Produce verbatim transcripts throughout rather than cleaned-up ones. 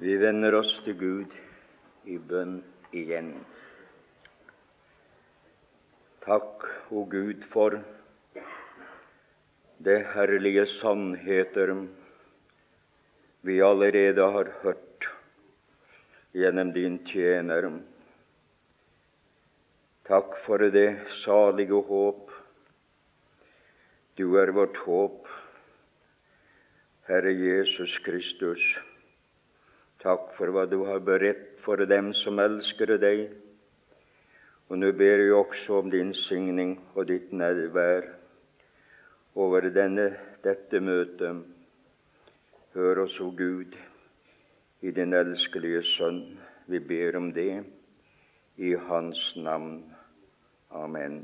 Vi vender oss til Gud i bønn igjen. Takk, o Gud, for de herlige sannheter vi allerede har hørt gjennom din tjener. Takk for det salige håp. Du er vårt håp, Herre Jesus Kristus. Takk for hva du har beredt for dem som elsker deg. Og nå ber jeg også om din signing og ditt nærvær over denne, dette møtet. Hør oss, o Gud, i din elskelige Sønn. Vi ber om det i Hans navn. Amen.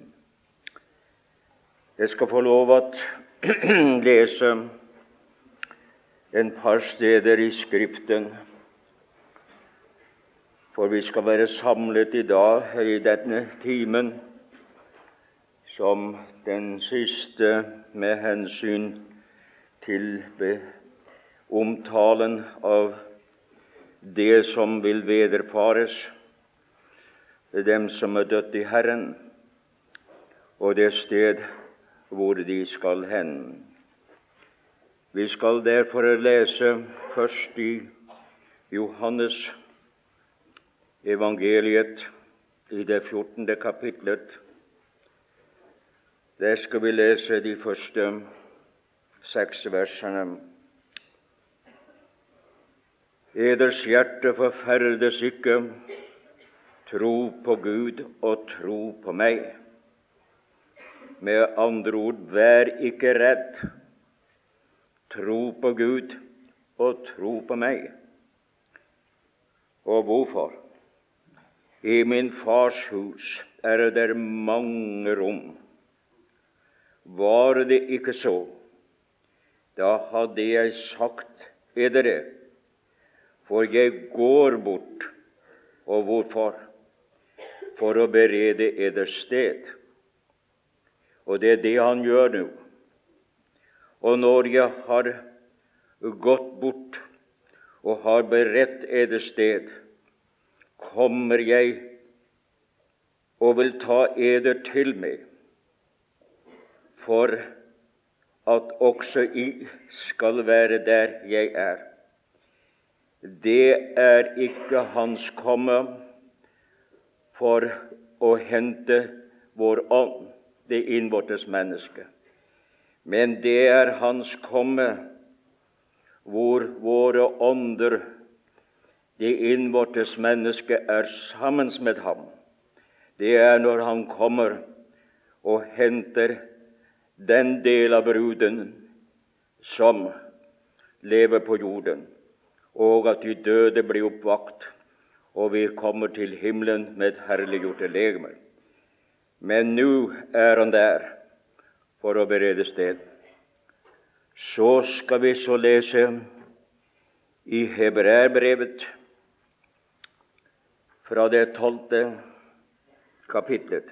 Jeg skal få lov at lese en par steder i Skriften, for vi skal være samlet i dag i denne timen som den siste med hensyn til omtalen av det som vil vederfares dem som er dødt i Herren, og det sted hvor de skal hen. Vi skal derfor lese først i Johannes evangeliet i det fjortende kapitlet. Der skal vi lese de første seks versene. Eders hjerte forferdes ikke, tro på Gud og tro på meg. Med andre ord, vær ikke redd, tro på Gud og tro på meg. Og hvorfor? I min fars hus er det mange rom. Var det ikke så, da hadde jeg sagt edere, for jeg går bort. Og hvorfor? For å berede eders sted. Og det er det han gjør nå. Og når jeg har gått bort og har beredt eders sted, kommer jeg og vil ta eder til meg, for at også I skal være der jeg er. Det er ikke hans komme for å hente vår ånd, det innvortes menneske, men det er hans komme hvor våre ånder, det innvortes menneske, er sammen med ham. Det er når han kommer og henter den del av bruden som lever på jorden, og at de døde blir oppvakt, og vi kommer til himmelen med herliggjorte legemer. Men nå er han der for å berede sted. Så skal vi så lese i Hebreerbrevet fra det tolvte kapitlet,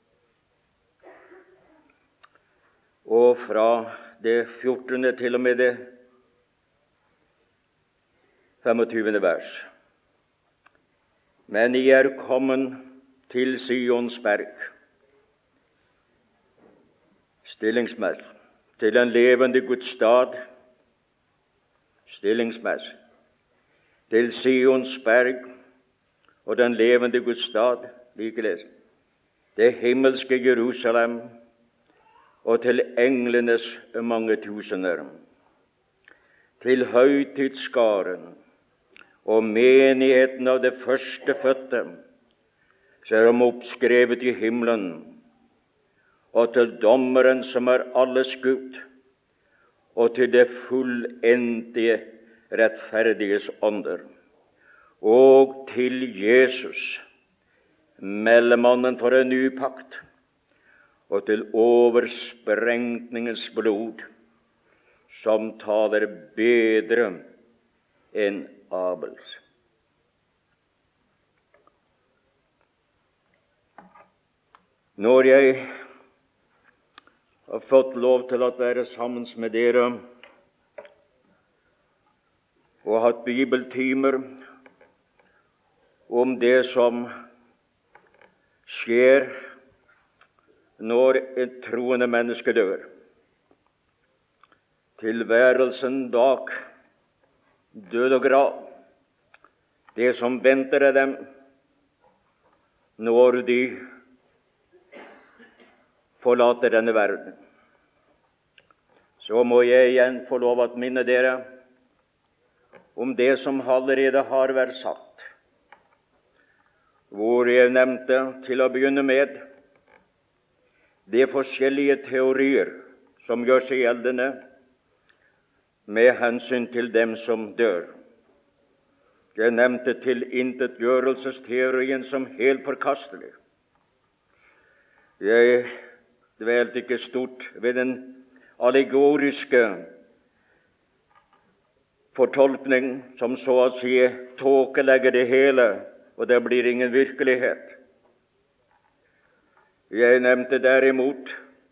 og fra det fjortende til og med det femogtyvende vers. Men I er kommet til Sions berg, stillingsmess, til en levende Guds stad, stillingsmess, til Sions berg og den levende Guds stad, likeledes, det himmelske Jerusalem, og til englenes mange tusener, til høytidsskaren og menigheten av det førstefødte, som er oppskrevet i himmelen, og til dommeren som er alles Gud, og til det fullendige rettferdiges ånder, og til Jesus, mellommannen for en ny pakt, og til oversprengningens blod, som taler bedre enn Abels. Når jeg har fått lov til å være sammen med dere og hatt bibeltimer om det som skjer når et troende menneske dør. Tilværelsen bak død og grav, det som venter dem når de forlater denne verden. Så må jeg igjen få lov å minne dere om det som allerede har vært sagt, hvor jeg nevnte til å begynne med de forskjellige teorier som gjør seg gjeldende med hensyn til dem som dør. Jeg nevnte tilintetgjørelsesteorien som helt forkastelig. Jeg dvelte ikke stort ved den allegoriske fortolkning som så å si tåkelegger det hele, og det blir ingen virkelighet. Jeg nevnte derimot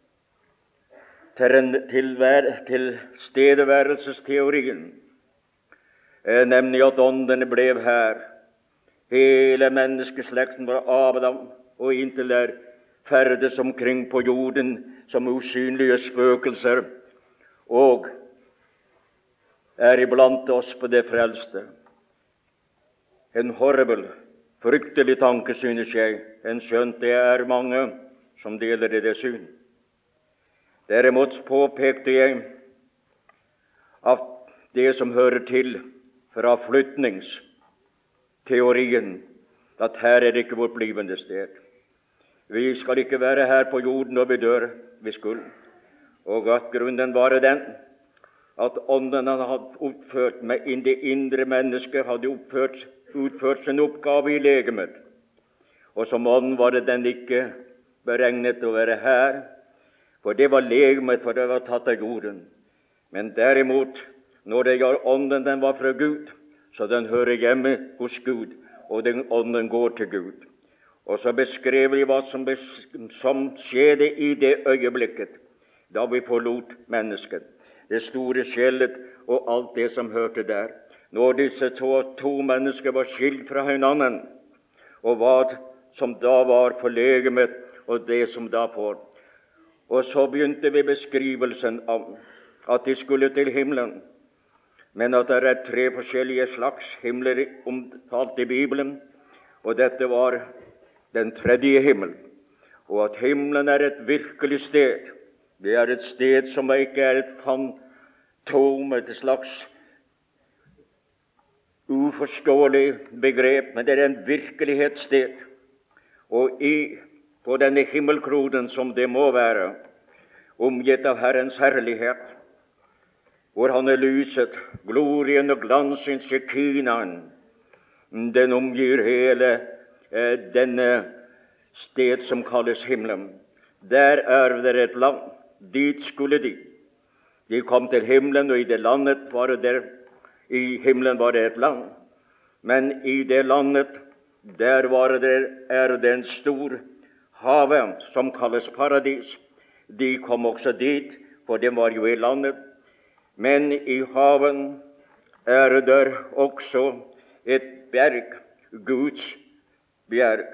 tilstedeværelsesteorien, nemlig at ånden ble her. Hele menneskeslekten var Adam, og inntil der ferdes omkring på jorden som usynlige spøkelser, og er iblant oss på det frelste. En horribel, fryktelig tanke, synes jeg, en skjønt det er mange som deler det, det syn. Derimot påpekte jeg at det som hører til fra flytningsteorien, at her er det ikke vårt blivende sted. Vi skal ikke være her på jorden når vi dør, vi skulle. Og at grunnen var den at ånden hadde oppført med inn det indre mennesket, hadde oppført, utført sin oppgave i legemet. Og som ånd var det den ikke beregnet å være her, for det var legemet, for det var tatt av jorden. Men derimot, når det gjør ånden, den var fra Gud, så den hører hjemme hos Gud, og den ånden går til Gud. Og så beskrev vi hva som, som skjedde i det øyeblikket, da vi forlot mennesket. Det store skjellet og alt det som hørte der. Når disse to, to mennesker var skilt fra hverandre, og hva som da var for legemet, og det som da får. Og så begynte vi beskrivelsen av at de skulle til himmelen, men at det er tre forskjellige slags himler omtalt i Bibelen, og dette var den tredje himmel, og at himmelen er et virkelig sted. Det er et sted som ikke er et fantom, et slags uforståelig begrep, men det er en virkelighetssted. Og i, på denne himmelkronen som det må være, omgitt av Herrens herlighet, hvor han er lyset, glorien og glansen, shekinaen, den omgir hele eh, denne sted som kalles himmelen. Der er det et land, dit skulle de. De kom til himmelen, og i det landet var det der, i himmelen var det et land. Men i det landet, der var det, er det en stor have som kalles paradis. De kom også dit, for de var jo i landet. Men i haven er det også et berg, Guds berg,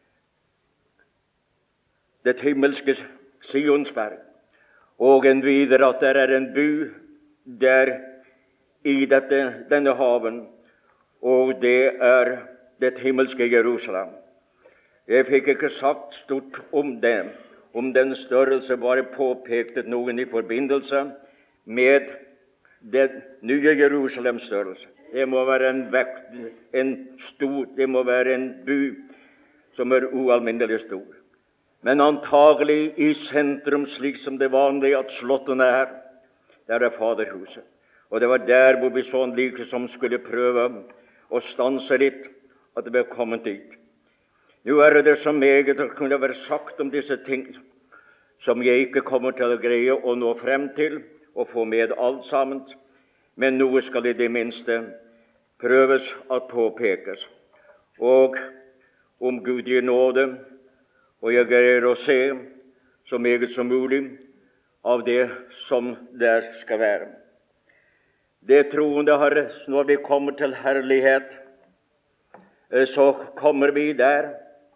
det himmelske Sionsberg, og en videre at det er en by der i dette, denne haven, og det er det himmelske Jerusalem. Jeg fikk ikke sagt stort om det, om den størrelse, bare påpekte noen i forbindelse med den nye Jerusalems størrelse. Det må være en vekt, en stor, det må være en by som er ualminnelig stor. Men antagelig i sentrum, slik som det vanlige at slottene er, der er Faderhuset. Og det var der hvor vi sånn like som skulle prøve å stanse litt, at det ble kommet dit. Nå er det så meget å kunne være sagt om disse ting, som jeg ikke kommer til å greie å nå frem til, og få med alt sammen. Men noe skal i det minste prøves at påpekes. Og om Gud gir nåde, og jeg greier å se så meget som mulig av det som der skal være. Det troende har, når vi kommer til herlighet, så kommer vi der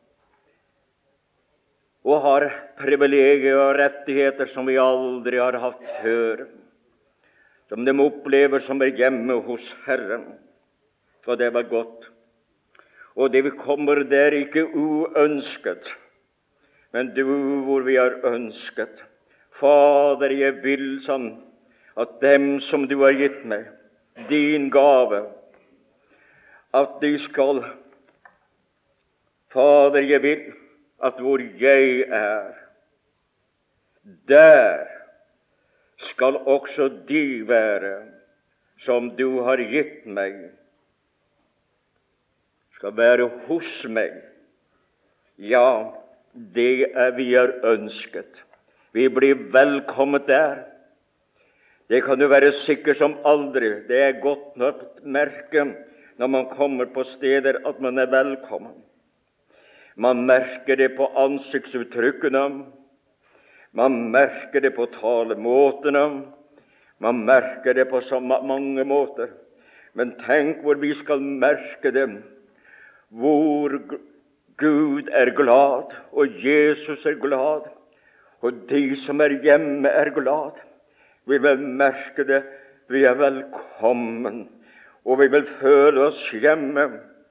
og har privilegier og rettigheter som vi aldri har hatt før, som de opplever som er hjemme hos Herren. Og det var godt. Og det vi kommer der ikke uønsket, men du hvor vi har ønsket. Fader, jeg vil sånn at dem som du har gitt meg, din gave, at de skal, Fader, jeg vil at hvor jeg er, der skal også de være som du har gitt meg, skal være hos meg. Ja, det er vi har ønsket. Vi blir velkommet der. Det kan du være sikker som aldri. Det er godt nok merke når man kommer på steder at man er velkommen. Man merker det på ansiktsuttrykkene, man merker det på talemåtene, man merker det på så mange måter. Men tenk hvor vi skal merke det, hvor Gud er glad, og Jesus er glad, og de som er hjemme er glad. Vi vil merke det, vi er velkommen, og vi vil føle oss hjemme.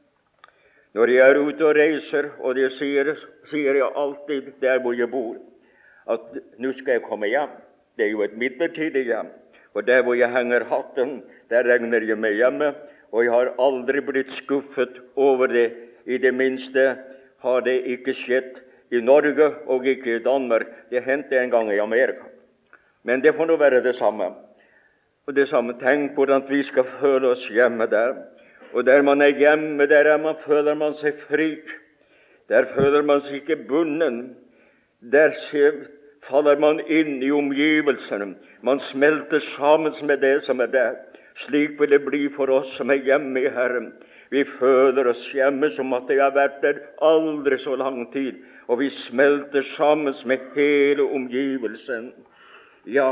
Når jeg er ute og reiser, og det sier, sier jeg alltid der hvor jeg bor, at nå skal jeg komme hjem. Det er jo et midlertidig hjem. Og der hvor jeg henger hatten, der regner jeg meg hjemme, og jeg har aldri blitt skuffet over det. I det minste har det ikke skjedd i Norge og ikke i Danmark. Det hendte en gang i Amerika. Men det får nå være det samme. Og det samme, tenk hvordan vi skal føle oss hjemme der. Og der man er hjemme, der er man, føler man seg fri. Der føler man seg ikke bunden. Der faller man inn i omgivelsene. Man smelter sammen med det som er der. Slik vil det bli for oss som er hjemme i Herren. Vi føler oss hjemme som at det har vært der aldri så lang tid. Og vi smelter sammen med hele omgivelsen. Ja,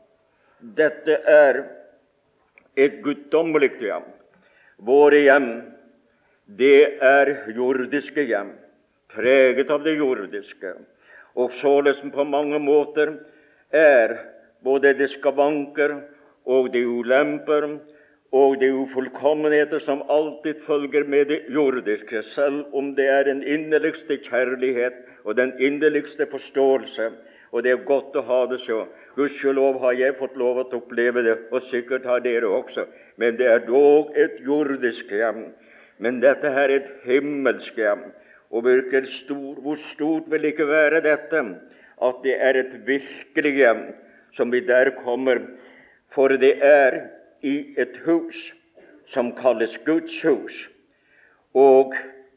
dette er et guddommelig hjem. Våre hjem, det er jordiske hjem, preget av det jordiske, og således på mange måter er både det skavanker og det ulemper og det ufullkommenheter som alltid følger med det jordiske, selv om det er den inderligste kjærlighet og den inderligste forståelse, og det er godt å ha det så. Gudskjelov har jeg fått lov å oppleve det, og sikkert har dere også. Men det er dog et jordisk hjem. Men dette her er et himmelsk hjem. Og hvor stort, hvor stort vil ikke være dette, at det er et virkelig hjem som vi der kommer. For det er i et hus som kalles Guds hus. Og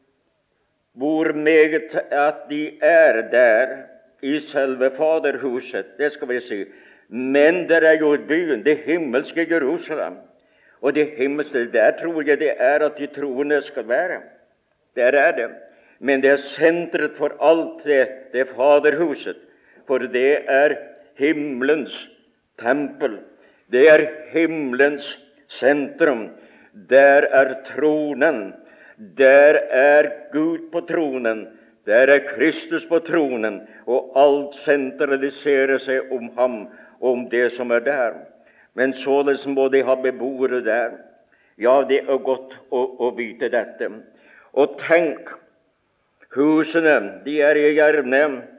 hvor meget at de er der i selve faderhuset, det skal vi si. Men der er jo byen, det himmelske Jerusalem. Og det himmelske, der tror jeg det er at de troende skal være. Der er det. Men det er sentret for alt det, det faderhuset. For det er himmelens tempel. Det er himmelens sentrum. Der er tronen. Der er Gud på tronen. Der er Kristus på tronen, og alt sentraliserer seg om ham, om det som er der. Men således må de ha beboere der. Ja, det er godt å, å vite dette. Og tenk, husene, de er gjerne,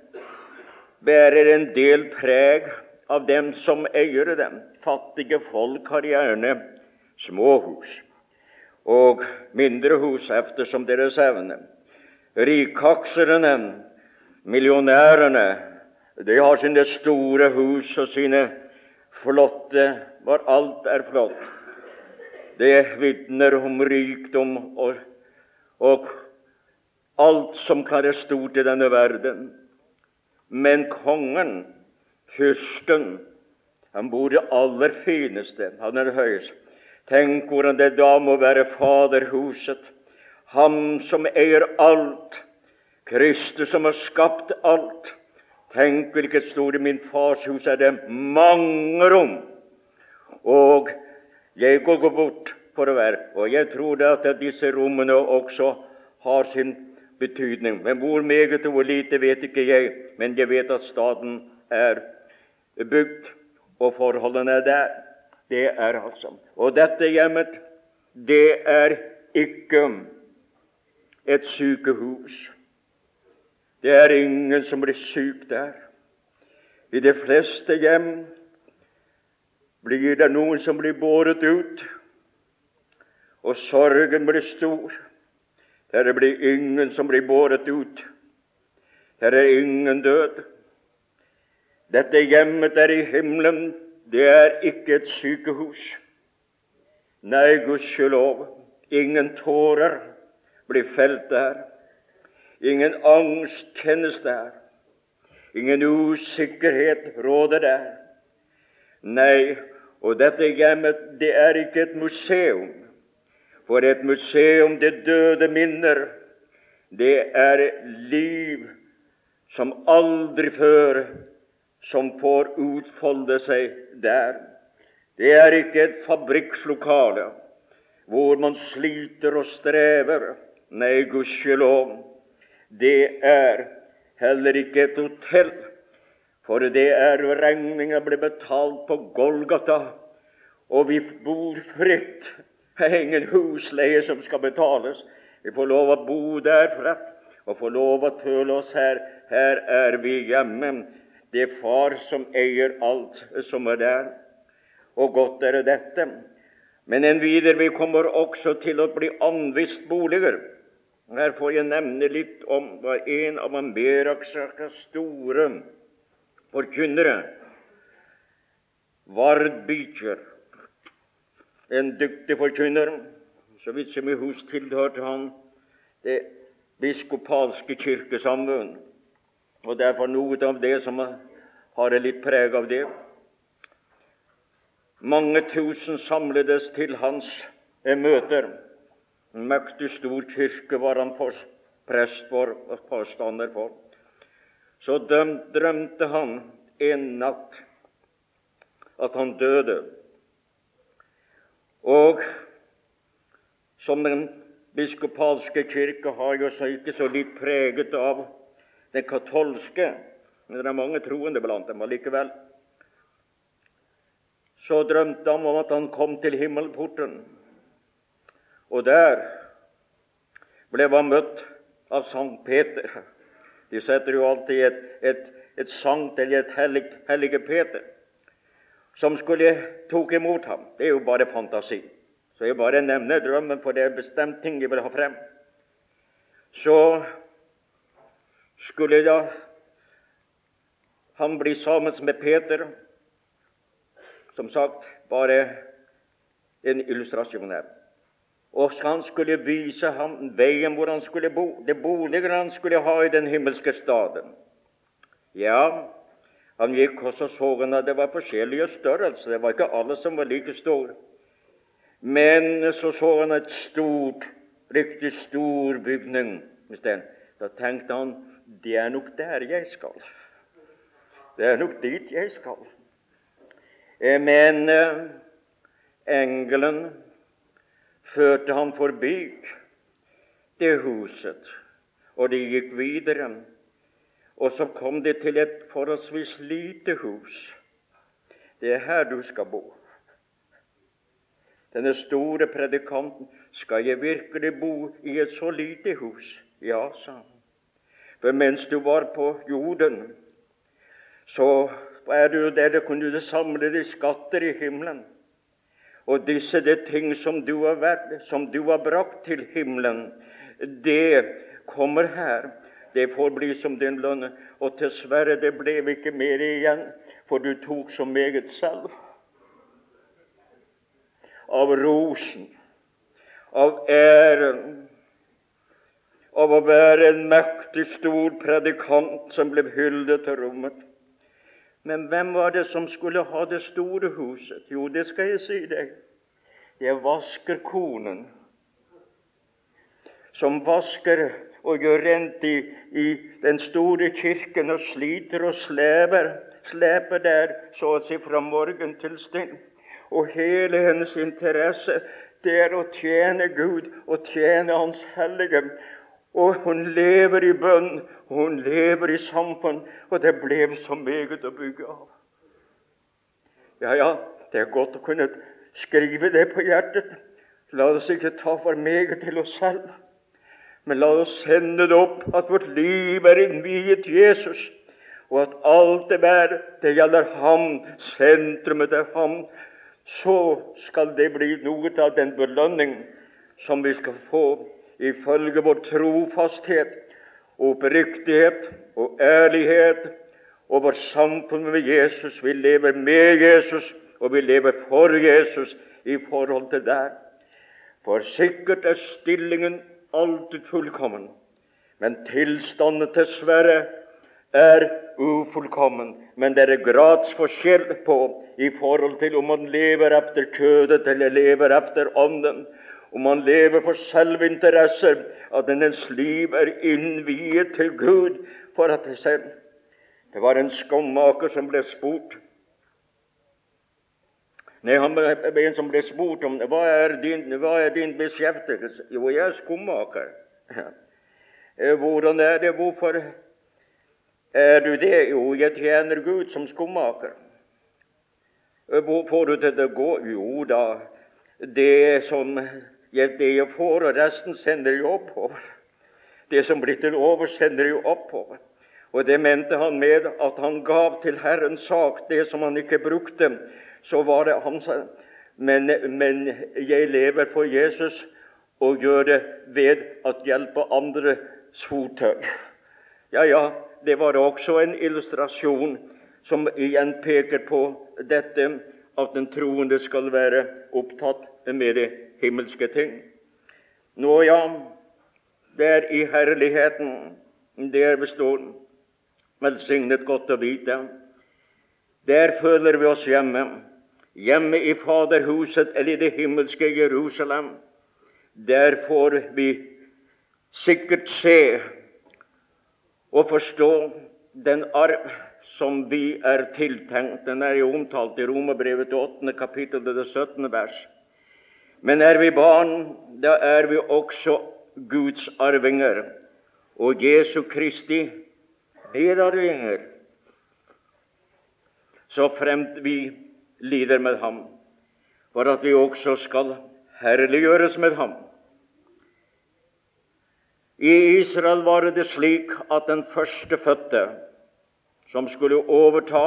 bærer en del preg av dem som eier dem. Fattige folk har gjerne små hus, og mindre hus eftersom deres evne. Rikkakserne, millionærene, de har sine store hus og sine flotte, hvor alt er flott. Det vitner om rikdom og, og alt som kan være stort i denne verden. Men kongen, fyrsten, han bor det aller fineste, han er høyest. Tenk hvordan det da må være faderhuset. Ham som eier alt, Kristus som har skapt alt. Tenk hvilket stort i min fars hus er det mange rom. Og jeg går bort for å være, og jeg tror det at disse rommene også har sin betydning. Men hvor meget og hvor lite vet ikke jeg, men jeg vet at staden er bygd, og forholdene er der. Det er altså. Og dette hjemmet, det er ikke et sykehus. Det er ingen som blir syk der. I de fleste hjem blir det noen som blir båret ut, og sorgen blir stor. Der blir ingen som blir båret ut. Der er ingen død. Dette hjemmet er i himmelen, det er ikke et sykehus. Nei, gudskjelov, ingen tårer blir felt der. Ingen angst kjennes der. Ingen usikkerhet råder der. Nei, og dette hjemmet, det er ikke et museum. For et museum, det døde minner, det er liv som aldri før, som får utfolde seg der. Det er ikke et fabrikkslokale, hvor man sliter og strever. Nei, gudskjelov, det er heller ikke et hotell, for det er regningen ble betalt på Golgata, og vi bor fritt. Det er ingen husleie som skal betales. Vi får lov å bo der fritt, og får lov å føle oss her. Her er vi hjemme. Det er Far som eier alt som er der, og godt er dette. Men en videre, vi kommer også til å bli anvist boliger. Her får jeg nevne litt om hva en av Amerikas store forkynnere, Ward Beecher, en dyktig forkynner, så vidt som i hus tilhørte han det biskopalske kirkesamfunn, og derfor noe av det som har litt preg av det. Mange tusen samledes til hans møter. En mektig stor kirke var han for, prest for og forstander for. Så drømte han en natt at han døde. Og som den biskopalske kirke har jo så ikke så litt preget av den katolske, men det er mange troende blant dem allikevel. Så drømte han om at han kom til himmelporten, og der ble han møtt av Sankt Peter. De setter jo alltid et, et, et sankt eller et hellig, hellige Peter, som skulle tok imot ham. Det er jo bare fantasi. Så jeg bare nevner drømmen, for det er bestemt ting jeg vil ha frem. Så skulle da han bli sammen med Peter, som sagt, bare en illustrasjon her. Og han skulle vise ham veien hvor han skulle bo, det boliger han skulle ha i den himmelske staden. Ja, han gikk også så han at det var forskjellige størrelser, det var ikke alle som var like store. Men så så han et stort, riktig stor bygning. Da tenkte han, det er nok der jeg skal. Det er nok dit jeg skal. Men engelen førte ham forbi det huset, og de gikk videre. Og så kom de til et forholdsvis lite hus. Det er her du skal bo. Denne store predikanten, skal jeg virkelig bo i et så lite hus? Ja, sa han. For mens du var på jorden, så er du der, da kunne du samle de skatter i himmelen. Og disse det ting som du har vært, som du har brakt til himmelen, det kommer her. Det får bli som din lønn. Og dessverre, det ble ikke mer igjen, for du tok så meget selv. Av rosen, av æren, av å være en mektig stor predikant som ble hyllet til rommet. Men hvem var det som skulle ha det store huset? Jo, det skal jeg si deg. Det er vaskerkonen, som vasker og gjør rent i, i den store kirken og sliter og sleper, sleper der, så å si fra morgen til stund. Og hele hennes interesse, det er å tjene Gud og tjene Hans hellige. Og hun lever i bønn, og hun lever i samfunn, og det ble så meget å bygge av. Ja, ja, det er godt å kunne skrive det på hjertet. La oss ikke ta for meget til oss selv, men la oss sende det opp at vårt liv er innviet Jesus, og at alt det er, det gjelder ham, sentrumet er ham. Så skal det bli noe av den belønning som vi skal få ifølge vår trofasthet, oppriktighet og ærlighet, og vårt samfunn med Jesus. Vi lever med Jesus, og vi lever for Jesus i forhold til der. For sikkert er stillingen alltid fullkommen, men tilstanden dessverre er ufullkommen. Men det er gradsforskjell på i forhold til om man lever efter kjødet eller lever efter ånden. Om man lever for selvinteresser, at ens liv er innviet til Gud for at det selv. Det var en skomaker som ble spurt. Nei, han ble en som ble spurt om hva er din, hva er din beskjeftigelse? Jo, jeg er skomaker. Ja. Hvordan er det? Hvorfor er du det? Jo, jeg tjener Gud som skomaker. Hvor får du til det gå? Jo da, det som jeg, det jeg får, og resten sender jeg oppover. Det som blir til over, sender jeg oppover. Og det mente han med at han gav til Herrens sak det som han ikke brukte. Så var det han sa, men, men jeg lever for Jesus og gjør det ved at hjelpe andre sotøy. Ja, ja, det var også en illustrasjon som igjen peker på dette, at den troende skal være opptatt med de himmelske ting. Nå ja, det er i herligheten, der består velsignet godt å vite. Der føler vi oss hjemme, hjemme i Faderhuset eller i det himmelske Jerusalem. Der får vi sikkert se og forstå den arv som vi er tiltenkt. Den er jo omtalt i Romerbrevet åttende kapittel, det syttende vers. Men er vi barn, da er vi også Guds arvinger, og Jesu Kristi medarvinger, så fremt vi lider med ham, for at vi også skal herliggjøres med ham. I Israel var det slik at den førstefødte, som skulle overta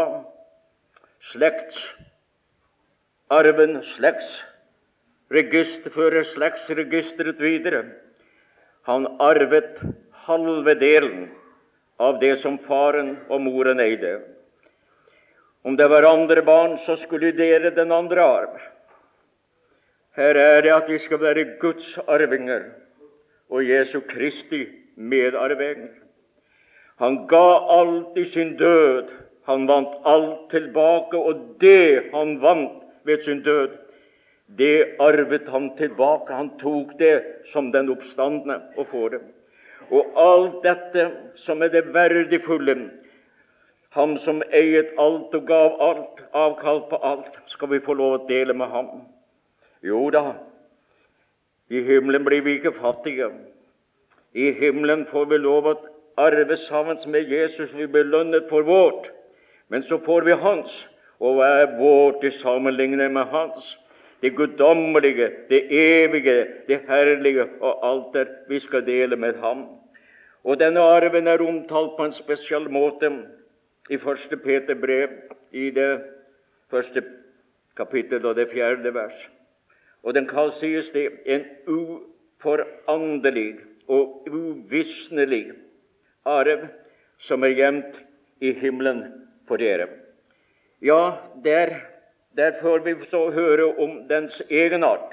slektsarven, slektsregister, føre slektsregisteret videre, han arvet halve delen av det som faren og moren eide. Om det var andre barn, så skulle dere den andre arv. Her er det at vi skal være Guds arvinger og Jesu Kristi medarvinger. Han ga alt i sin død. Han vant alt tilbake, og det han vant ved sin død, det arvet han tilbake. Han tok det som den oppstandne og får det. Og alt dette som er det verdifulle, ham som eiet alt og gav alt, avkall på alt, skal vi få lov å dele med ham. Jo da, i himmelen blir vi ikke fattige. I himmelen får vi lov å arve sammen med Jesus, vi belønnet for vårt. Men så får vi hans, og hva er vårt i sammenligning med hans? Det guddommelige, det evige, det herlige, og alt det vi skal dele med ham. Og denne arven er omtalt på en spesiell måte i første Peter brev, i det første kapittel og det fjerde vers. Og den kan sies det en uforanderlig og uvisnelig arv som er gjemt i himmelen for dere. Ja, der, der får vi så høre om dens egenart.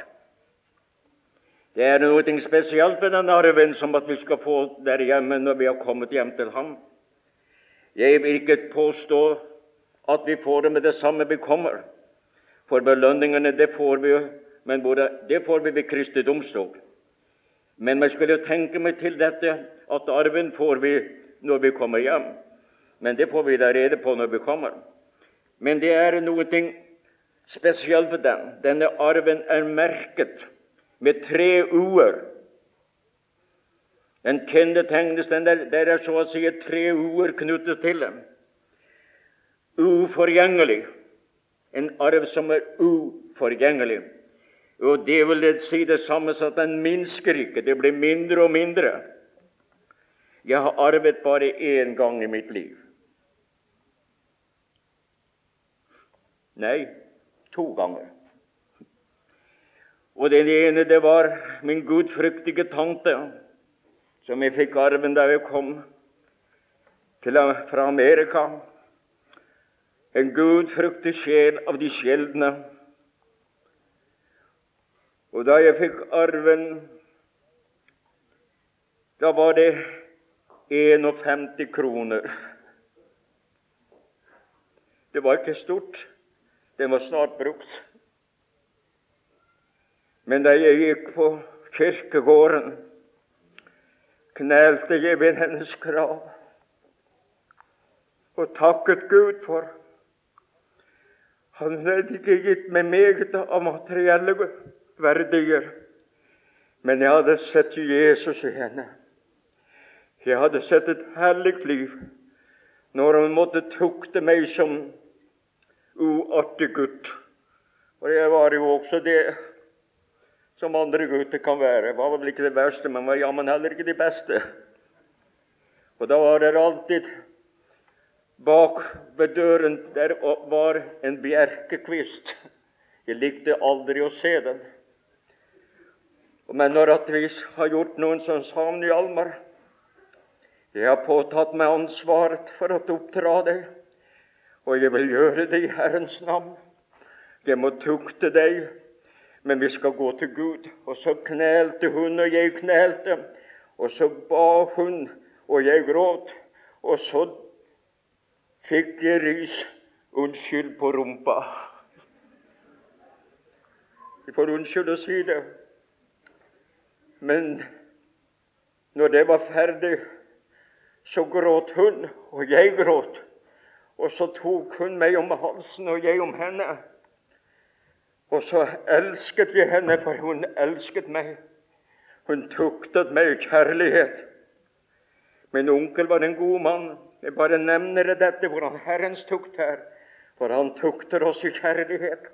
Det er noe spesielt med den arven som at vi skal få der hjemme når vi har kommet hjem til ham. Jeg vil ikke påstå at vi får det med det samme vi kommer, for belønningene det får vi, men både, det får vi ved Kristi domstol. Men man skulle tenke meg til dette, at arven får vi når vi kommer hjem, men det får vi da rede på når vi kommer. Men det er noe spesielt ved den. Denne arven er merket med tre uer. Den kjennetegnes, den der, der er så å si tre ord knyttet til dem. Uforgjengelig. En arv som er uforgjengelig. Og det vil det si det samme som at den minsker ikke. Det blir mindre og mindre. Jeg har arvet bare én gang i mitt liv. Nei, to ganger. Og den ene, det var min gudfryktige tante, som jeg fikk arven da jeg kom til, fra Amerika. En gudfryktig sjel av de sjeldne. Og da jeg fikk arven, da var det femtién kroner. Det var ikke stort. Den var snart brukt. Men da jeg gikk på kirkegården, knelte jeg ved hennes grav og takket Gud for Han hadde ikke gitt meg meget av materielle verdier, men jeg hadde sett Jesus i henne. Jeg hadde sett et herlig liv når hun måtte tukte meg som uartig gutt. Og jeg var jo også det som andre gutter kan være. Jeg var vel ikke det verste, men var jammen heller ikke de beste. Og da var det alltid bak ved døren der var en bjerkekvist. Jeg likte aldri å se den. Men når at vi har gjort noen som sa om Hjalmar, jeg har påtatt meg ansvaret for å oppdra deg, og jeg vil gjøre det i Herrens navn. Jeg må tukte deg, men vi skal gå til Gud. Og så knelte hun, og jeg knelte, og så ba hun, og jeg gråt, og så fikk jeg ris, unnskyld på rumpa. Jeg får unnskyld å si det. Men når det var ferdig, så gråt hun, og jeg gråt. Og så tok hun meg om halsen, og jeg om henne. Og så elsket jeg henne, for hun elsket meg. Hun tuktet meg i kjærlighet. Min onkel var en god mann. Jeg bare nevner dette, hvordan Herrens tukt her. For han tukter oss i kjærlighet.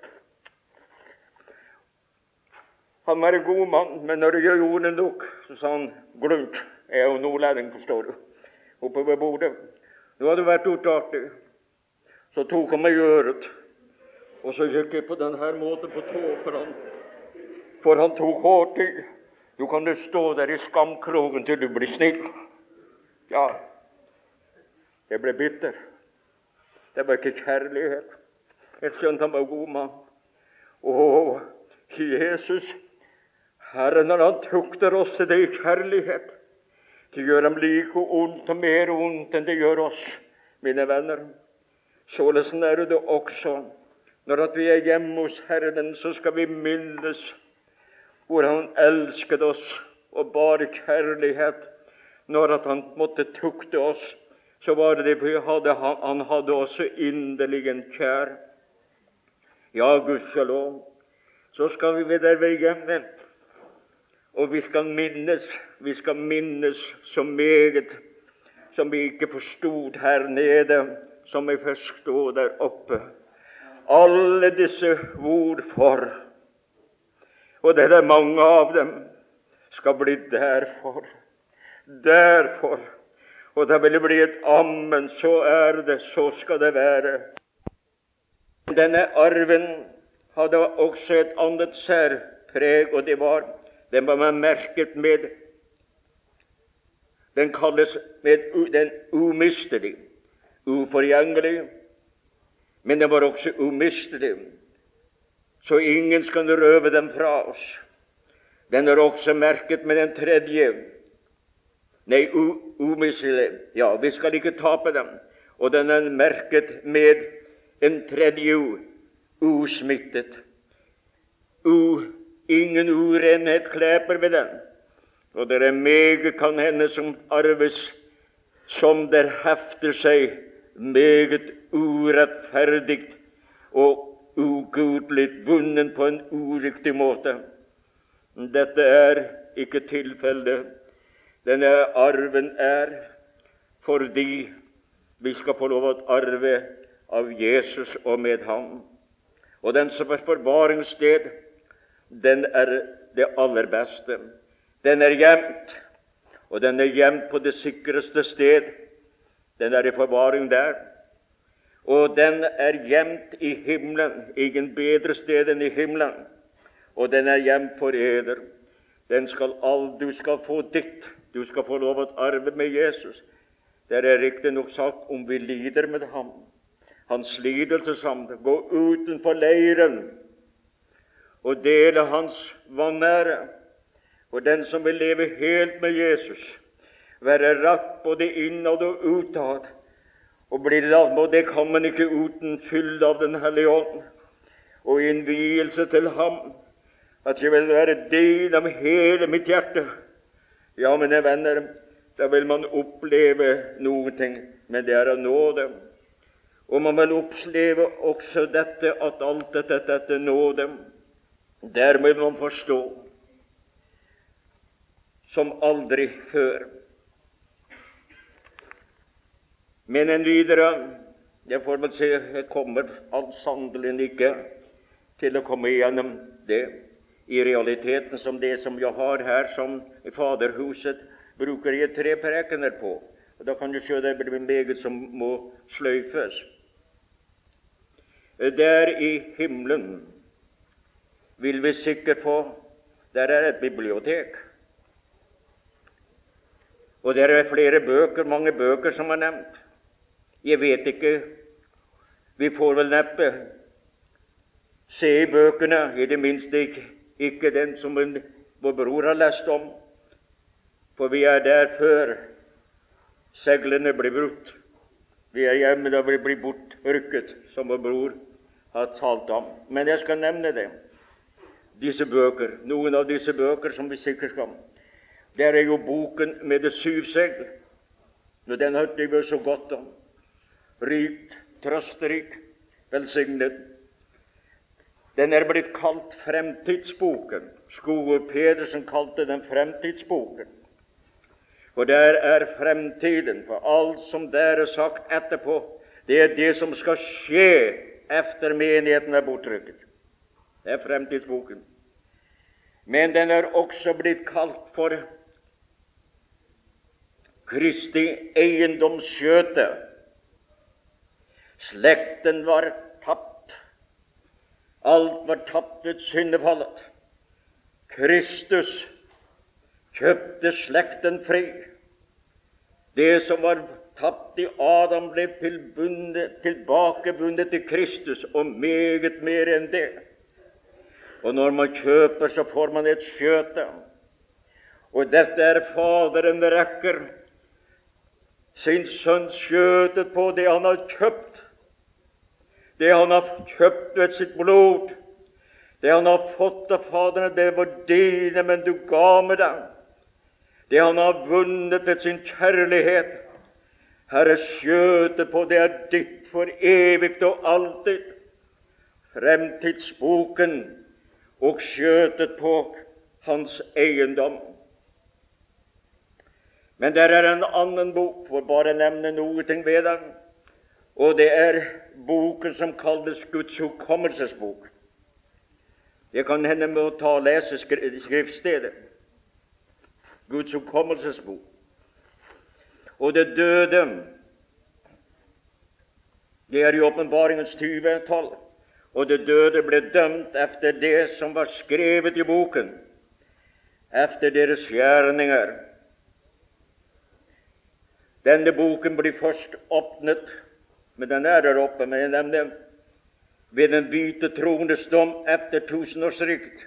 Han var en god mann, men når jeg gjorde nok, så sa han, glut, jeg er jo nordlending, forstår du, oppe ved Bodø. Nå hadde det vært utartig. Så tok han meg i øret, og så gikk jeg på denne måten på tå, for han, for han tok hårdt i. Du kan du stå der i skamkrogen til du blir snill. Ja, jeg ble bitter. Det var ikke kjærlighet. Jeg skjønte han var god mann. Åh, Jesus, Herren, når han tukter oss til det i kjærlighet, det gjør ham like ondt og mer ondt enn det gjør oss, mine venner. Således er det også. Når at vi er hjemme hos Herren, så skal vi minnes hvor han elsket oss og bare kjærlighet. Når at han måtte tukte oss, så var det fordi hadde, han hadde også inderlig en kjær. Ja, gudskjelov. Så skal vi der ved hjemme, og vi skal minnes, vi skal minnes så meget som vi ikke forstod her nede, som vi forstod der oppe. Alle disse hvorfor, og det er mange av dem, skal bli derfor. Derfor. Og det vil bli et amen, så er det, så skal det være. Denne arven hadde også et annet særpreg, og det var, den var man merket med, den kalles med den umistelig, uforgjengelig, men den var også umistelig, så ingen skal røve dem fra oss. Den er også merket med den tredje, nei, umistelig, ja, vi skal ikke tape dem, og den er merket med en tredje usmittet. U, ingen urenhet kleper ved den. Og det er meget kan hende som arves, som der hefter seg meget urettferdigt og ugudelig, vunnen på en uriktig måte. Dette er ikke tilfellet. Denne arven er fordi vi skal få lov å arve av Jesus og med ham. Og den som er forvaringssted, den er det aller beste. Den er gjemt, og den er gjemt på det sikreste sted. Den er i forvaring der. Og den er gjemt i himmelen, ingen bedre sted enn i himmelen. Og den er gjemt for eder. Den skal all, du skal få ditt. Du skal få lov å arve med Jesus. Det er riktig nok sagt om vi lider med ham. Hans lidelse sammen. Gå utenfor leiren og dele hans vanære. Og den som vil leve helt med Jesus, være ratt både innad og utad, og bli ladd, og det kan man ikke uten fyll av Den hellige ånd, og innvielse til ham, at jeg vil være del av hele mitt hjerte. Ja, mine venner, da vil man oppleve noen ting, men det er av nåde. Og man vil oppleve også dette, at alt dette, dette nåde, der vil man forstå som aldri før. Men en videre, jeg får vel se, jeg kommer sannelig ikke til å komme igjennom det i realiteten som det som jeg har her, som i Faderhuset bruker jeg tre prekener på. Og da kan du se det blir meget som må sløyfes. Der i himmelen vil vi sikkert få, der er et bibliotek. Og der er flere bøker, mange bøker som er nevnt. Jeg vet ikke, vi får vel neppe se i bøkene, i det minste ikke, ikke den som en, vår bror har lest om, for vi er der før seglene blir brutt. Vi er hjemme da vi blir bortrykket, som vår bror har talt om. Men jeg skal nevne det. Disse bøker, noen av disse bøker som vi sikkert skal. Der er jo boken med det syv segl. Og den hørte vi så godt om. Rikt, trøsterik, velsignet. Den er blitt kalt fremtidsboken. Skue Pedersen kalte den fremtidsboken. For der er fremtiden, for alt som der er sagt etterpå, det er det som skal skje efter menigheten er bortrykket. Det er fremtidsboken. Men den er også blitt kalt for Kristi eiendomsskjøte. Slekten var tapt. Alt var tapt ved syndefallet. Kristus kjøpte slekten fri. Det som var tapt i Adam, ble tilbakebundet til Kristus, og meget mer enn det. Og når man kjøper, så får man et skjøte. Og dette er Faderen rekker sin sønns skjøtet på det han har kjøpt. Det han har kjøpt ved sitt blod. Det han har fått av Faderen, det var dine, men du ga med dem. Det han har vunnet ved sin kjærlighet. Herre, skjøtet på det er ditt for evigt og alltid. Fremtidsboken og skjøtet på hans eiendom. Men der er en annen bok, for bare nevne noe ting ved den, og det er boken som kalles Guds hukommelsesbok. Jeg kan hende med å ta og lese skriftstedet. Guds hukommelsesbok. Og det døde, det er i Åpenbaringens tyve tolv, og det døde ble dømt efter det som var skrevet i boken, efter deres gjerninger. Denne boken blir først åpnet, men den er der oppe, men jeg nevner, ved den hvite trones dom efter tusenårsriket.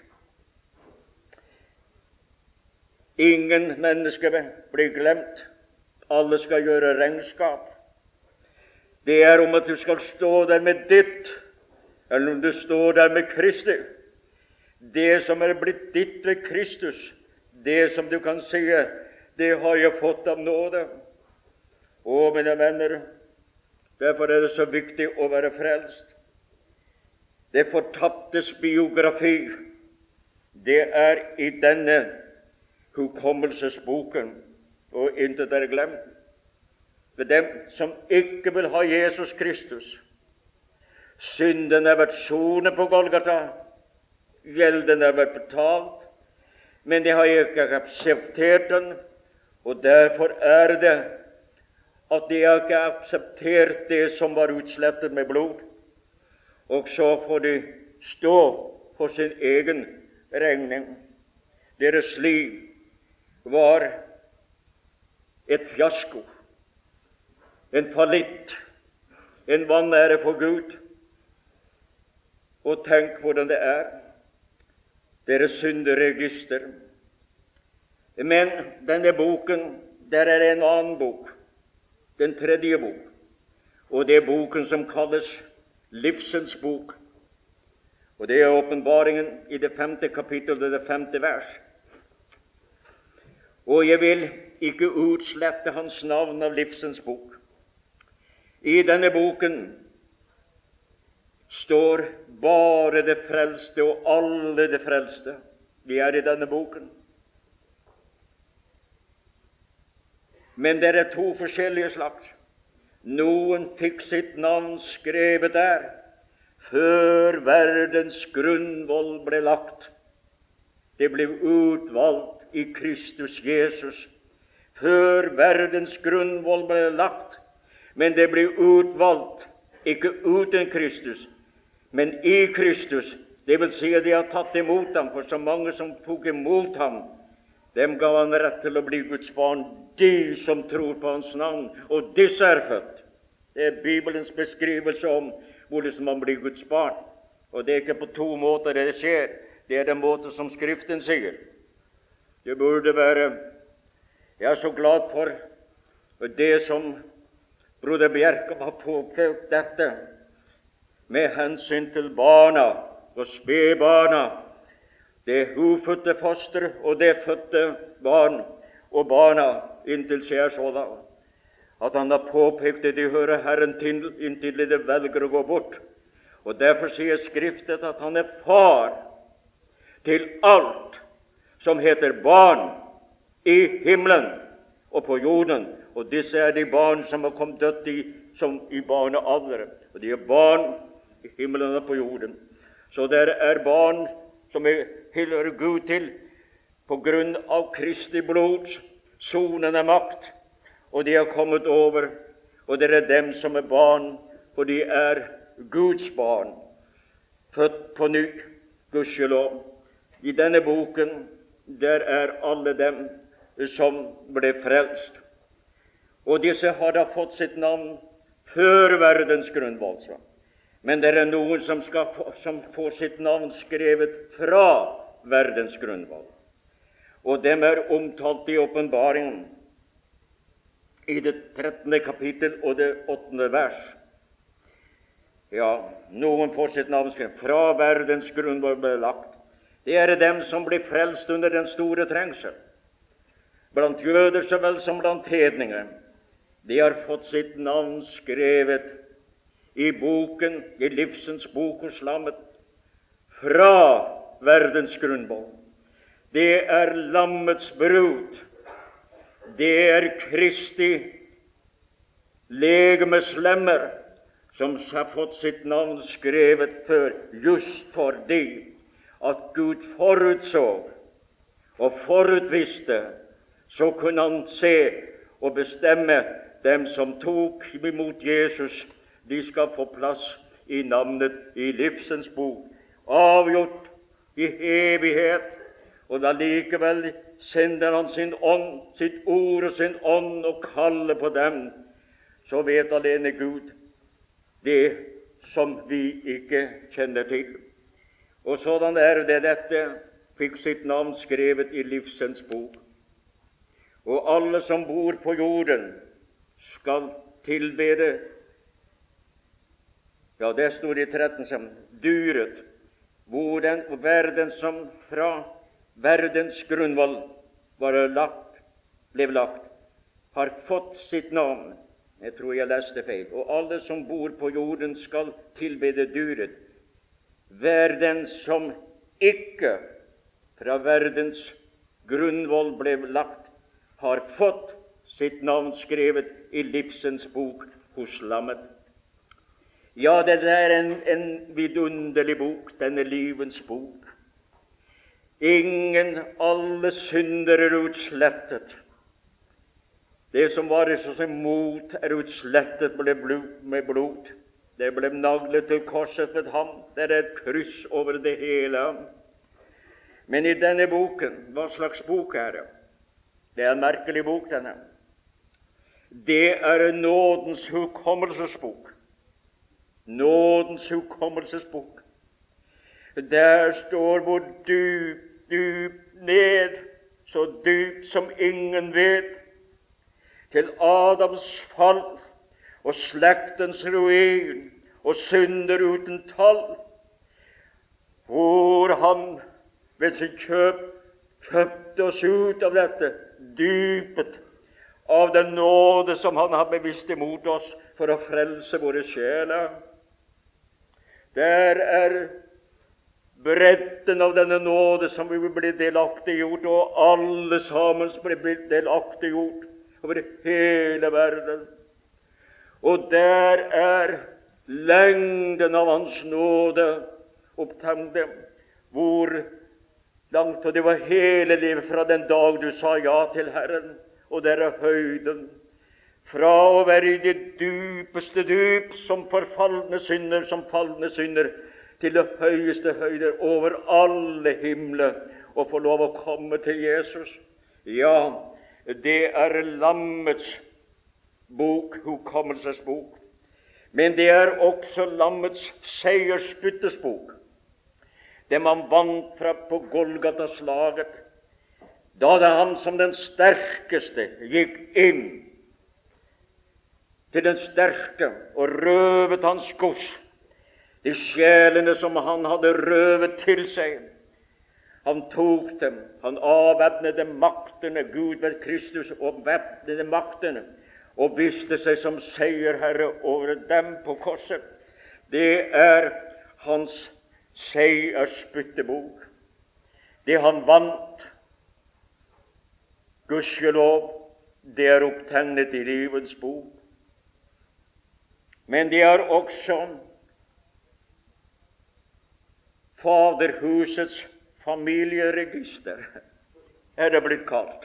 Ingen mennesker blir glemt. Alle skal gjøre regnskap. Det er om at du skal stå der med ditt, eller om du står der med Kristi. Det som er blitt ditt ved Kristus, det som du kan si, det har jeg fått av nåde. Å, mine venner, derfor er det så viktig å være frelst. Det fortaptes biografi, det er i denne hukommelsesboken. og intet er glemt. Ved dem som ikke vil ha Jesus Kristus. Synden er vært sonet på Golgata, gjelden er vært betalt, men de har ikke akseptert den, og derfor er det at de har ikke akseptert det som var utslettet med blod, og så får de stå for sin egen regning. Deres liv var et fiasko, en fallitt, en vanære for Gud. Og tenk hvordan det er, deres synderegister. Men denne boken, der er en annen bok, den tredje bok, og det er boken som kalles Livsens bok. Og det er åpenbaringen i det femte kapittel og det femte vers. Og jeg vil ikke utslette hans navn av Livsens bok. I denne boken står bare det frelste, og alle det frelste. De er i denne boken. Men det er to forskjellige slags. Noen fikk sitt navn skrevet der før verdens grunnvoll ble lagt. Det ble utvalgt i Kristus Jesus før verdens grunnvoll ble lagt. Men det ble utvalgt ikke uten Kristus, men i Kristus. Det vil si at de har tatt imot ham, for så mange som tok imot ham, dem gav han rett til å bli Guds barn, de som tror på hans navn, og disse er født. Det er Bibelens beskrivelse om hvordan man blir Guds barn. Og det er ikke på to måter det skjer. Det er den måte som Skriften sier. Det burde være. Jeg er så glad for det som broder Bjerke har påpekt dette med hensyn til barna og spedbarna, det ufødte foster og det fødte barn og barna inntil skjærsolda. At han har påpekt det, de hører Herren til inntil de velger å gå bort. Og derfor sier Skriftet at han er far til alt som heter barn i himmelen og på jorden. Og disse er de barn som har kommet dødt i, som i barnealder. Og de er barn i himmelen og på jorden. Så der er barn som er hyller Gud til på grunn av Kristi blods sonende makt. Og de har kommet over, og det er dem som er barn, for de er Guds barn, født på ny, gudskjelov. I denne boken, der er alle dem som ble frelst. Og disse har da fått sitt navn før verdens grunnvoll. Men det er noen som, skal få, som får sitt navn skrevet fra verdens grunnvoll. Og dem er omtalt i åpenbaringen i det trettende kapittel og det åttende vers. Ja, noen får sitt navn skrevet fra verdens grunnvoll ble lagt. Det er dem som blir frelst under den store trengsel, blant jøder så vel som blant hedninger. De har fått sitt navn skrevet i boken, i livsens bok hos lammet, fra verdens grunnvoll. Det er lammets brud. Det er Kristi legemes lemmer som har fått sitt navn skrevet før, just fordi at Gud forutså og forutvisste, så kunne han se og bestemme dem som tok imot Jesus. De skal få plass i navnet i livsens bok, avgjort i evighet. Og da likevel sender han sin ånd, sitt ord og sin ånd, og kaller på dem, så vet alene Gud det som vi ikke kjenner til. Og sådan er det dette fikk sitt navn skrevet i livsens bok. Og alle som bor på jorden skal tilbede. Ja, det står i tretten som dyret, hvor den verden som fra verdens grunnvoll var lagt, ble lagt, har fått sitt navn. Jeg tror jeg leste feil. Og alle som bor på jorden skal tilbede dyret. Hver den som ikke fra verdens grunnvoll ble lagt, har fått sitt navn skrevet i livsens bok hos Lammet. Ja, det er en, en vidunderlig bok, denne livens bok. Ingen, alle synder er utslettet. Det som var i så imot, er utslettet med blod, med blod. Det ble naglet til korset ved ham. Det er et kryss over det hele. Men i denne boken, hva slags bok er det? Det er en merkelig bok, denne. Det er nådens hukommelsesbok. Nådens hukommelsesbok. Der står hvor dypt, dypt ned, så dypt som ingen vet, til Adams fall og slektens ruin og synder uten tall, hvor han ved sitt kjøp kjøpte oss ut av dette dypet av den nåde som han har bevisst imot oss for å frelse våre sjeler. Der er bredden av denne nåde som vi blir delaktiggjort, og alle sammen blir delaktiggjort over hele verden. Og der er lengden av hans nåde opptegnet, hvor langt, og det var hele livet fra den dag du sa ja til Herren, og der er høyden, fra å være i det dypeste dyp som forfalne synder, som falne synder, til det høyeste høyder over alle himler, og få lov å komme til Jesus. Ja, det er Lammets bok, hukommelsesbok. Men det er også Lammets seiersbyttesbok. Det man vant fra på Golgata-slaget, da det han som den sterkeste gikk inn til den sterke og røvet hans gods, de sjelene som han hadde røvet til seg. Han tok dem, han avvæpnede maktene, Gud ved Kristus avvæpnede maktene, og viste seg som seierherre over dem på korset. Det er hans seiersbyttebok. Det han vant, gudskjelov, det er opptegnet i livets bok. Men det er også Faderhusets familieregister, er det blitt kalt.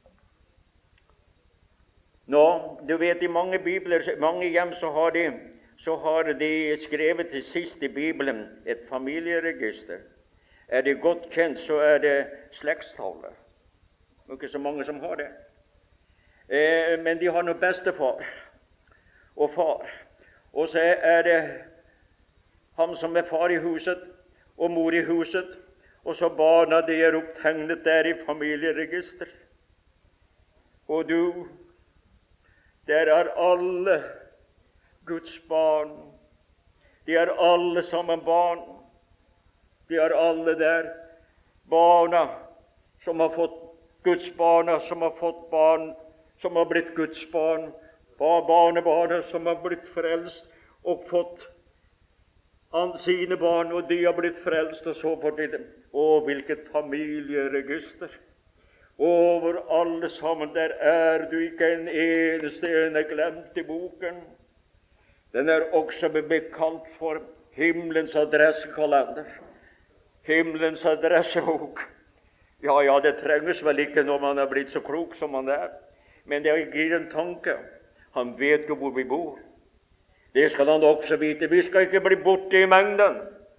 Nå, du vet, i mange bibler, mange hjem, så har de, så har de skrevet til sist i Bibelen et familieregister. Er det godt kjent, så er det slektstavler. Det er ikke så mange som har det. Eh, men de har noe bestefar og far. Og så er det han som er far i huset og mor i huset, og så barna, de er opptegnet der i familieregister. Og du, der er alle Guds barn. De er alle sammen barn. De er alle der. Barna som har fått Guds barna, som har fått barn, som har blitt Guds barn. Barnebarna som har blitt frelst og fått sine barn, og de har blitt frelst, og så får de dem. Å, hvilket familieregister! Over alle sammen, der er du ikke en eneste en er glemt i boken. Den er også bekalt for himmelens adressekalender, himmelens adressebok. Ja, ja, det trenges vel ikke når man er blitt så klok som man er, men det gir en tanke. Han vet jo hvor vi bor. Det skal han også vite. Vi skal ikke bli borte i mengden.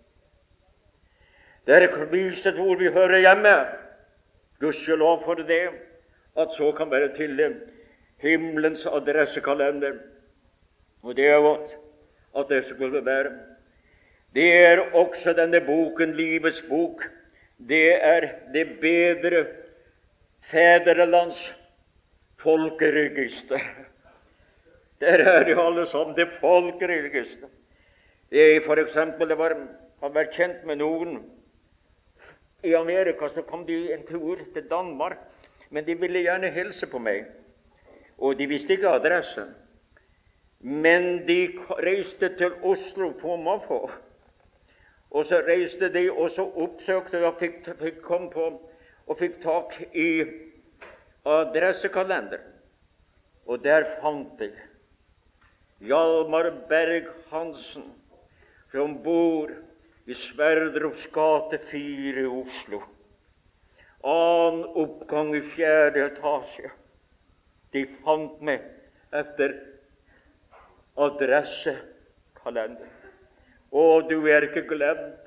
Det er viset hvor vi hører hjemme. Gudskjelov for det, at så kan være til himmelens adressekalender. Og det er godt at det skulle være. Det er også denne boken, livets bok. Det er det bedre fedrelands folkeregister. Der er de alle sammen, det folkeregister. Det er for eksempel, det var, har vært kjent med noen i Amerika, så kom de en tur til Danmark, men de ville gjerne hilse på meg, og de visste ikke adressen. Men de reiste til Oslo på måfå, og så reiste de, og så oppsøkte og fikk, fikk kom på, og fikk tak i adressekalender. Og der fant jeg Hjalmar Berg-Hansen, som bor i Sverdrups gate fire i Oslo. Annen oppgang i fjerde etasje. De fant meg etter adressekalender. Og du er ikke glemt.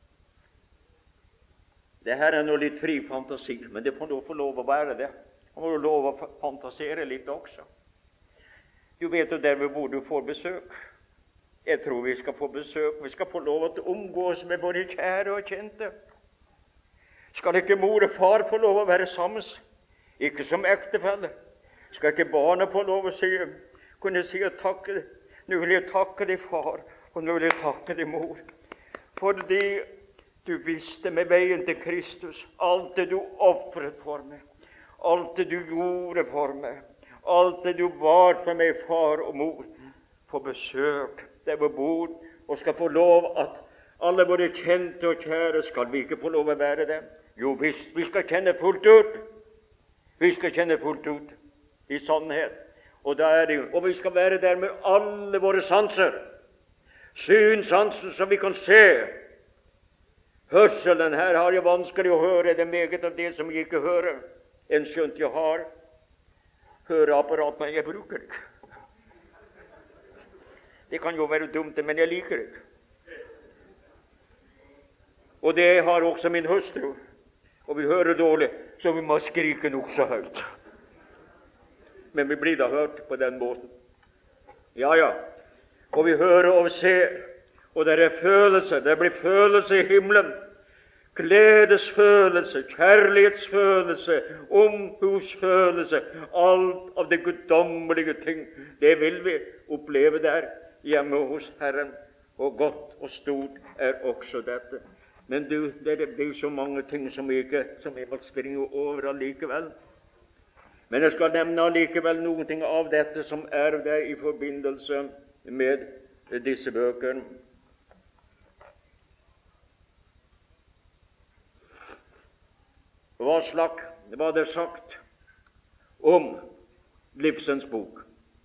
Det her er nå litt fri fantasi, men det får du få lov å være det. Man må lov å fantasere litt også. Du vet jo der hvor du får besøk. Jeg tror vi skal få besøk. Vi skal få lov å omgås med våre kjære og kjente. Skal ikke mor og far få lov å være sammen? Ikke som ektefelle. Skal ikke barna få lov å si, kunne si og takke? Nå vil jeg takke deg, far, og nå vil jeg takke deg, mor. Fordi du visste med veien til Kristus, alt det du offret for meg, alt det du gjorde for meg, alt det du var for meg, far og mor, på besøk der vi bor, og skal få lov at alle våre kjente og kjære, skal vi ikke få lov å være dem? Jo visst, vi skal kjenne fullt ut. Vi skal kjenne fullt ut i sannhet. Og, der, og vi skal være der med alle våre sanser. Synsansen som vi kan se. Hørselen, her har jeg vanskelig å høre. Det er meget av det som jeg ikke hører. En skjønt jeg har høreapparat, men jeg bruker det ikke. Det kan jo være dumt, men jeg liker det. Og det har også min hustru. Og vi hører dårlig, så vi må skrike nok så høyt. Men vi blir da hørt på den måten. Ja, ja. Og vi hører og ser, og det er følelse. Det blir følelse i himmelen. Gledesfølelse, kjærlighetsfølelse, omhusfølelse. Alt av det guddommelige ting, det vil vi oppleve der hjemme hos Herren. Og godt og stort er også dette. Men du, det er jo så mange ting som jeg ikke, som jeg må springe over allikevel. Men jeg skal nevne allikevel noen ting av dette som er der i forbindelse med disse bøkene. Hva slag var det sagt om Livsens bok?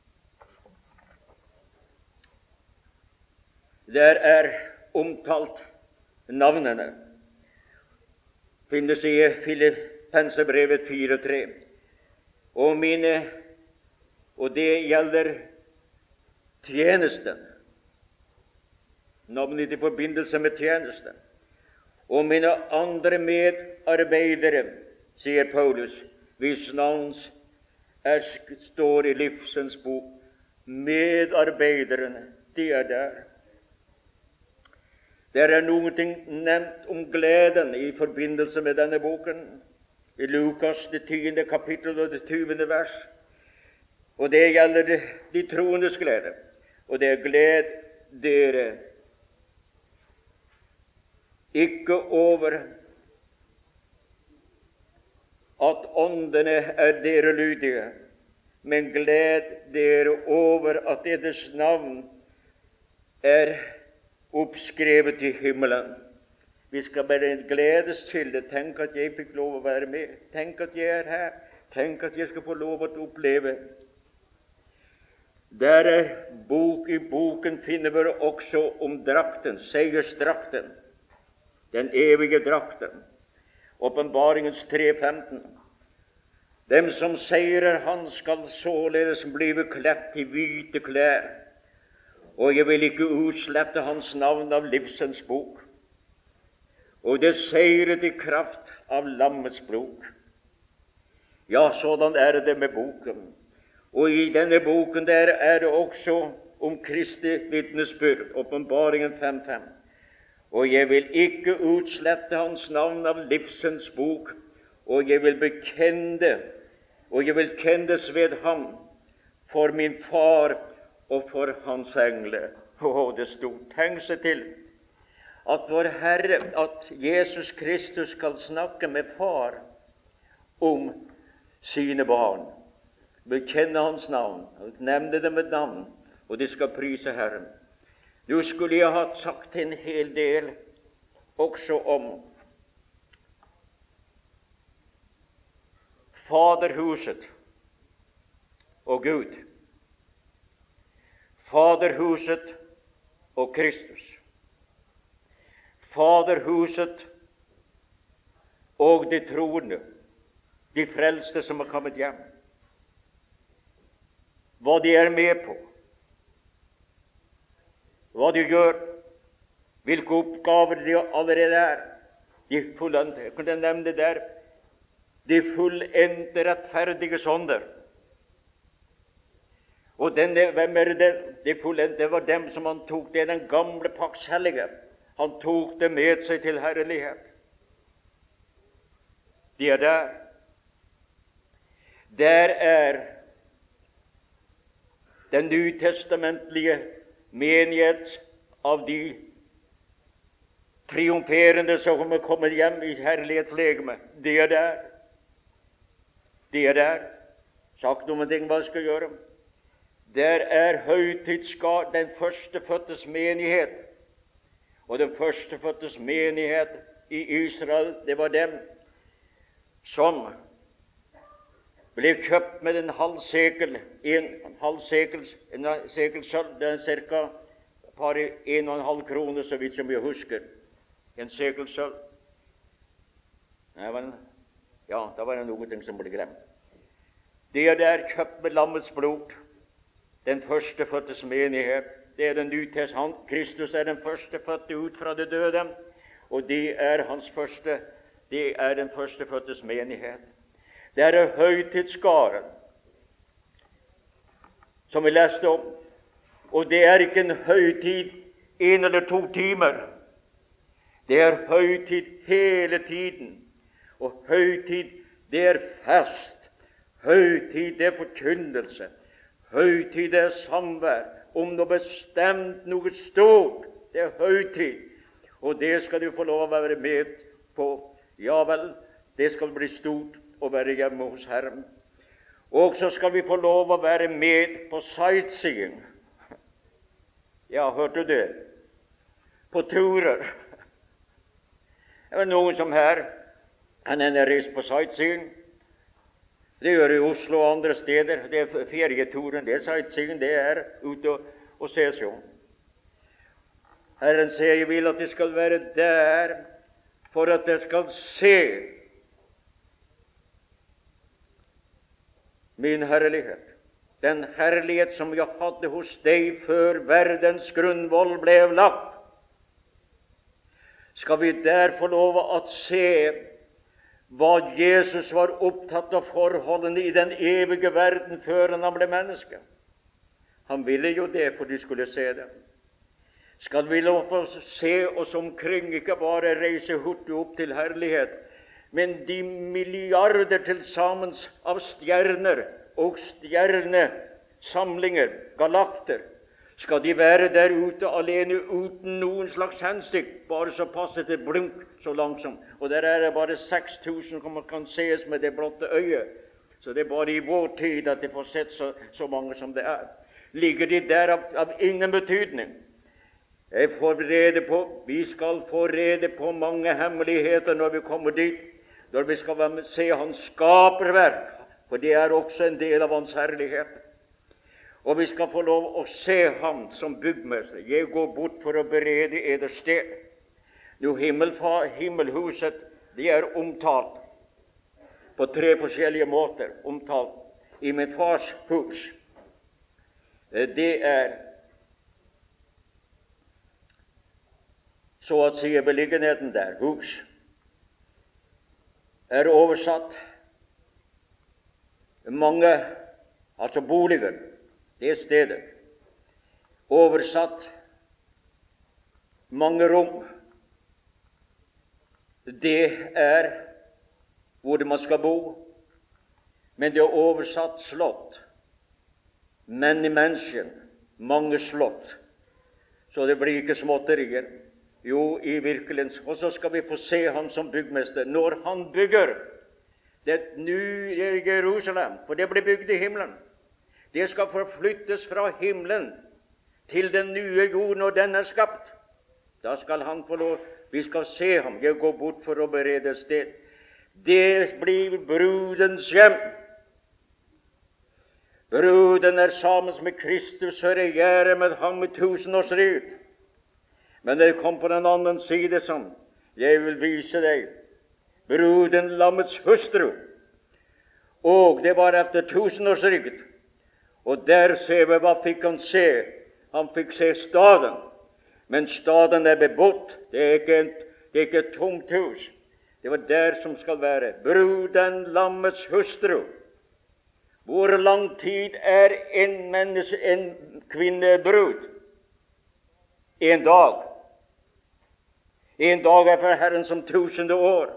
Der er omtalt navnene. Finnes i Filippenserbrevet fire tre. Og mine, og det gjelder tjenesten. Navnet i forbindelse med tjenesten. Og mine andre medarbeidere, sier Paulus, hvis navns er, står i Livsens bok. Medarbeiderne, de er der. Det er noe nevnt om gleden i forbindelse med denne boken, i Lukas, det tiende kapittel og det tyvende vers. Og det gjelder de, de troendes glede. Og det er gled dere ikke over at åndene er dere lydige, men gled dere over at deres navn er oppskrevet i himmelen. Vi skal bare gledes til det. Tenk at jeg fikk lov å være med. Tenk at jeg er her. Tenk at jeg skal få lov å oppleve. Der er bok i boken finner vi også om drakten, seiersdrakten, den evige drakten. Åpenbaringens tre femten. Dem som seirer, han skal således blive kledt i hvite klær, og jeg vil ikke utslette hans navn av livsens bok. Og det seiret i kraft av lammets blod. Ja, sådan er det med boken. Og i denne boken der er det også om Kristi vitnesbyrd, Åpenbaringen fem fem. Og jeg vil ikke utslette hans navn av livsens bok, og jeg vil bekjenne, og jeg vil kendes ved ham for min far og for hans engle. Å, det stod. Tenk seg til at vår Herre, at Jesus Kristus skal snakke med far om sine barn, bekjenne hans navn, nevne dem med navn, og de skal prise Herren. Nå skulle jeg ha sagt en hel del også om faderhuset og Gud. Faderhuset og Kristus. Faderhuset og de troende, de frelste som har kommet hjem. Hva de er med på, hva de gjør, hvilke oppgaver de allerede er. De fullendte, jeg kunne nevne det der, de fullendte rettferdige sonder. Og denne, hvem er det? De fullendte, det var dem som han tok, det er den gamle pakts hellige. Han tok det med seg til herlighet. De er der. Der er den nytestamentlige menighet av de triumferende som er kommet hjem i herlighetslegeme. De er der. De er der. Sagt noen ting hva skal gjøre. Der er høytidsskar, den førstefødtes menighet. Og den førstefødtes menighet i Israel, det var dem som ble kjøpt med en halv sekel, en halv sekels, en sekel sølv, det er cirka par en og en halv krone, så vidt som jeg husker. En sekel sølv. Ja, da var det noe ting som ble glemt. Det er der kjøpt med lammets blod. Den førstefødtes menighet, det er den nytestament. Kristus er den førstefødte ut fra det døde, og det er hans første, det er den førstefødtes menighet. Det er høytidsskaren, som vi leste om, og det er ikke en høytid en eller to timer. Det er høytid hele tiden, og høytid, det er fest. Høytid, det er forkynnelse. Høytid er samvær om noe bestemt, noe stort. Det er høytid, og det skal du få lov å være med på. Ja vel, det skal bli stort å være hjemme hos Herren. Og så skal vi få lov å være med på sightseeing. Ja, hørte du det? På turer. Det er noen som her han er reist på sightseeing. Det gjør i Oslo og andre steder. Det er ferieturen, det er sightseeing, det er ute og, og se seg om. Herren sier, jeg vil at de skal være der for at de skal se min herlighet. Den herlighet som jeg hadde hos deg før verdens grunnvoll ble lagt. Skal vi der få lov å se hva Jesus var opptatt av forholdene i den evige verden før han ble menneske. Han ville jo det for de skulle se det. Skal vi lov å se oss omkring, ikke bare reise hurtig opp til herlighet, men de milliarder til sammen av stjerner og stjernesamlinger, galakter, skal de være der ute alene uten noen slags hensikt, bare så passer det blunk så langsomt. Og der er det bare seks tusen som kan ses med det blotte øyet. Så det er bare i vår tid at de får sett så, så mange som det er. Ligger de der av, av ingen betydning? Jeg får rede på, vi skal få rede på mange hemmeligheter når vi kommer dit, når vi skal se hans skaperverk, for det er også en del av hans herlighet. Og vi skal få lov å se ham som byggmester. Jeg går bort for å berede eder sted. Nå, himmelhuset, det er omtalt på tre forskjellige måter. Omtalt i min fars hus. Det er så å si beliggenheten der. Hus er oversatt mange, altså boliger. Det er stedet. Oversatt mange rom. Det er hvor man skal bo. Men det er oversatt slott. Men i mennesken mange slott. Så det blir ikke småtterier. Jo, i virkeligheten. Og så skal vi få se ham som byggmester når han bygger det nye Jerusalem, for det blir bygd i himmelen. Det skal forflyttes fra himmelen til den nye jorden, og den er skapt. Da skal han få lov, vi skal se ham. Jeg går bort for å berede sted. Det blir brudens hjem. Bruden er sammen med Kristus, så regjerer med ham i tusenårsriket. Men det kom på den andre side som jeg vil vise deg. Bruden, lammets hustru. Og det var etter tusenårsriket. Og der ser vi, hva fikk han se? Han fikk se staden. Men staden er bebodd. Det er ikke, en, det er ikke et tomt hus. Det var der som skal være. Bruden, lammets hustru. Hvor lang tid er en menneske, en kvinne brud? En dag. En dag er for Herren som tusende år.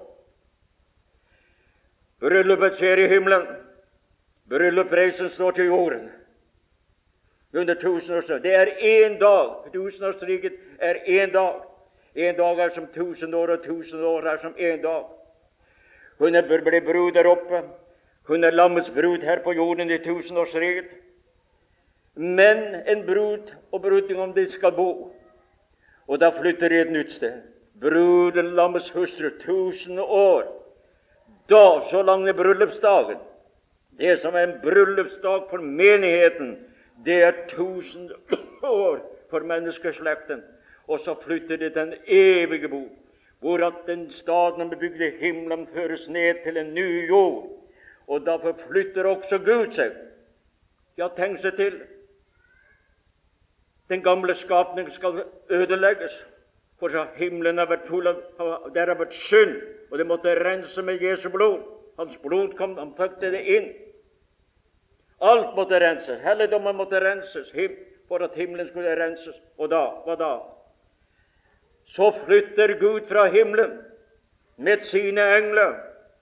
Bryllupet skjer i himmelen. Bryllupsreisen står til jorden. Under tusenårsriket. Det er én dag. Tusenårsriket er én dag. En dag er som tusen år, og tusen år er som en dag. Hun er ble brud der oppe. Hun er lammets brud her på jorden i tusenårsriket. Men en brud og brudgom, de skal bo. Og da flytter de et nytt sted. Bruden, lammets hustru, tusen år. Da, så lang er bryllupsdagen. Det som er en bryllupsdag for menigheten, det er tusen år for menneskeslekten. Og så flytter de den evige bo, hvor at den staden bebygde himmelen føres ned til en ny jord. Og derfor flytter også Gud seg. Ja, tenk seg til. Den gamle skapning skal ødelegges. For så himmelen har vært full av, der har vært synd, og det måtte rense med Jesu blod. Hans blod kom, han fødte det inn. Alt måtte renses. Helligdommen måtte renses for at himmelen skulle renses. Og da, hva da? Så flytter Gud fra himmelen med sine engler,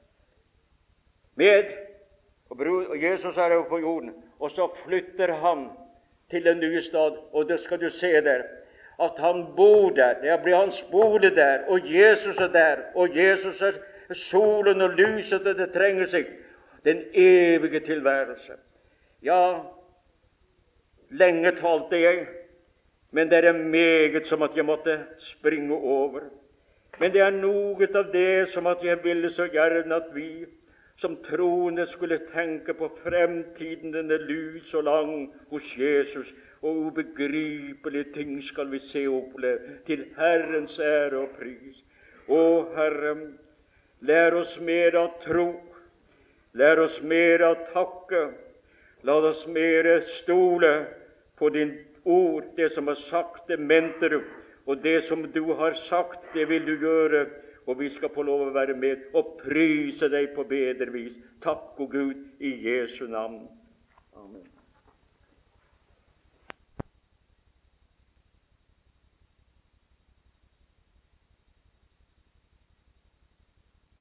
med, og Jesus er jo på jorden, og så flytter han til den nye stad, og det skal du se der, at han bor der, det blir hans bolig der, og Jesus er der, og Jesus er solen og lyset, og det trenger seg, den evige tilværelse. Ja, lenge talte jeg, men det er meget som at jeg måtte springe over. Men det er noe av det som at jeg ville så gjerne at vi som troende skulle tenke på fremtiden, denne lys og lang hos Jesus, og ubegripelige ting skal vi se og oppleve, til Herrens ære og pris. Å Herre, lær oss mer å tro, lær oss mer å takke, la oss mer stole på din ord, det som er sagt, det mente du, og det som du har sagt, det vil du gjøre, og vi skal få lov å være med og prise deg på bedre vis. Takk, o Gud, i Jesu navn. Amen.